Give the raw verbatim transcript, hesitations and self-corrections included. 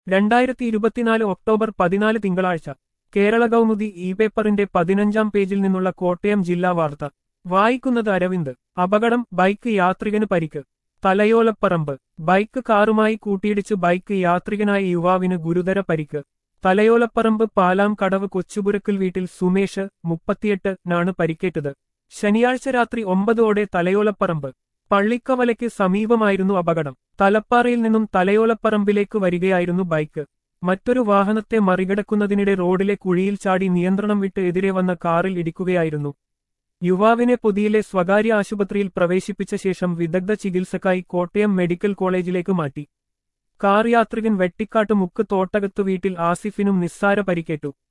രണ്ടായിരത്തി ഇരുപത്തിനാല് ഒക്ടോബർ പതിനാല് തിങ്കളാഴ്ച കേരള കൗമുദി ഇ പേപ്പറിന്റെ പതിനഞ്ചാം പേജിൽ നിന്നുള്ള കോട്ടയം ജില്ലാ വാർത്ത വായിക്കുന്നത് അരവിന്ദ്. അപകടം, ബൈക്ക് യാത്രികന് പരിക്ക്. തലയോലപ്പറമ്പ്. ബൈക്ക് കാറുമായി കൂട്ടിയിടിച്ച് ബൈക്ക് യാത്രികനായ യുവാവിന് ഗുരുതര പരിക്ക്. തലയോലപ്പറമ്പ് പാലാം കടവ് കൊച്ചുപുരക്കൽ വീട്ടിൽ സുമേഷ് മുപ്പത്തിയെട്ട് നാണ് പരിക്കേറ്റത്. ശനിയാഴ്ച രാത്രി ഒമ്പതോടെ തലയോലപ്പറമ്പ് പള്ളിക്കവലയ്ക്ക് സമീപമായിരുന്നു അപകടം. തലപ്പാറയിൽ നിന്നും തലയോലപ്പറമ്പിലേക്ക് വരികയായിരുന്നു ബൈക്ക്. മറ്റൊരു വാഹനത്തെ മറികടക്കുന്നതിനിടെ റോഡിലെ കുഴിയിൽ ചാടി നിയന്ത്രണം വിട്ട് എതിരെ വന്ന കാറിൽ ഇടിക്കുകയായിരുന്നു. യുവാവിനെ പൊതിയിലെ സ്വകാര്യ ആശുപത്രിയിൽ പ്രവേശിപ്പിച്ച ശേഷം വിദഗ്ധ ചികിത്സക്കായി കോട്ടയം മെഡിക്കൽ കോളേജിലേക്ക് മാറ്റി. കാർ യാത്രികൻ വെട്ടിക്കാട്ട് മുക്ക് തോട്ടകത്തു വീട്ടിൽ ആസിഫിനും നിസ്സാര പരിക്കേറ്റു.